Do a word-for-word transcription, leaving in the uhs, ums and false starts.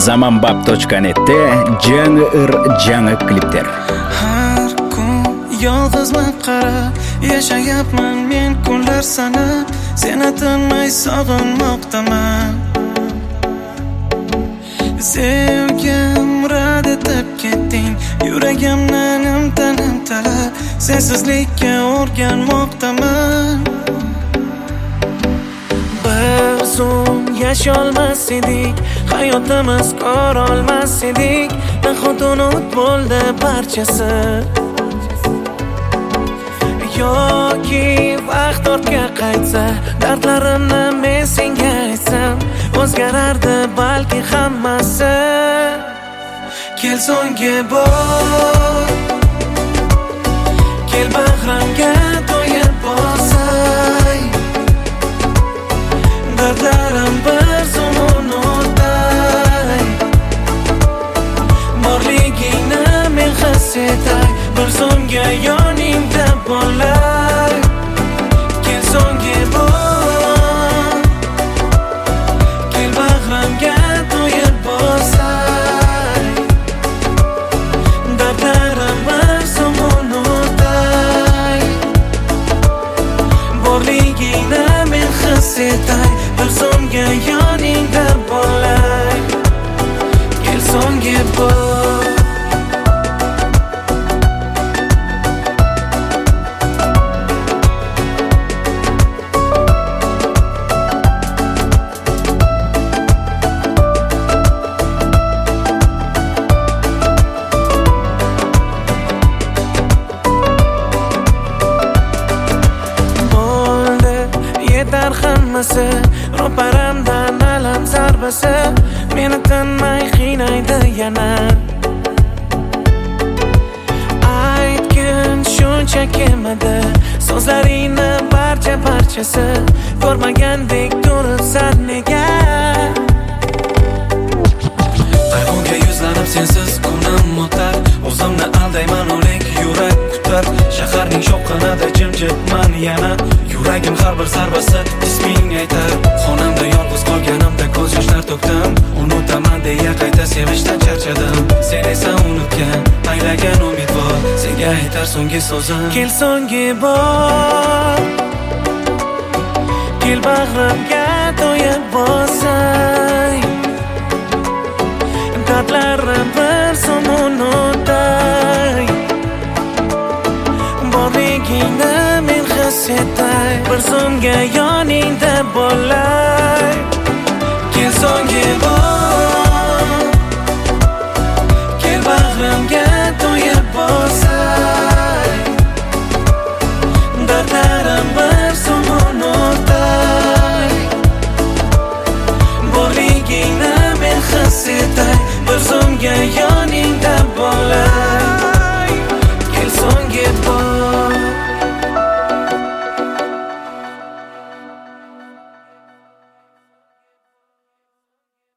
zamanbab точка netda yangi ir yangi kliplar. Har kun yolg'izman qarab yashayapman men kunlar sanab, seni tinmay sog'inmoqdaman. Sevgim rad etib ketding, yuragimni nimtanim talab, sensizlikka o'rganmoqdaman. Bir zum yasholmas edik, hayotimiz ko'rolmas edik, nahot unut bo'ldi barchasi. Yoki vaqt ortga qaytsa, dardlarimni men senga aytsam, o'zgarardi balki hammasi. Kel so'nggi bor, kel bag'rimga to'yib bosay, dardlarim bir zum unutay, borligingni men his etay, bir zumga yoningda bo'lay. Kel so'nggi bor, kel bag'rimga to'yib bosay, dardlarim bir zum unutay, borligingni men his etay, bir zumga yoningda bo'lay. Kel so'nggi bor. Hammasi ro'paramdan alam zarbasi, meni tinmay qiynaydi yana. Aytgin shuncha kelmadi, so'zlaringni barcha parchasi, ko'rmagandek turibsan nega? Qayg'uga yuzlanib sensiz kunim o'tar, o'zimni aldayman o'lik yurak kutar, shaharning shovqinida jimjitman yana. Yuragim har bir zarbasi isming aytar, xonamda yolg'iz qolganimda ko'z yoshlar to'kdim, unutaman deya qayta sevishdan charchadim. Sen esa unutgan, anglagan umidvor, senga aytar so'nggi so'zim. Kel so'nggi bor, kel bag'rimga to'yib bor.